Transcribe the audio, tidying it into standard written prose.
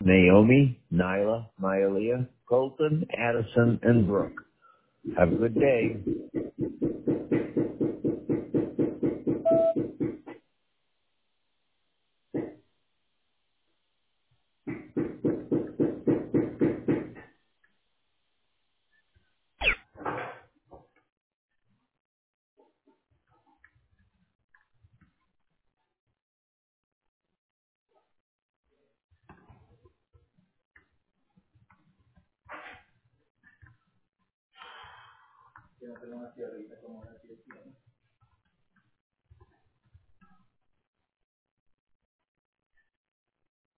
Naomi, Nyla, Mylia, Colton, Addison, and Brooke. Have a good day.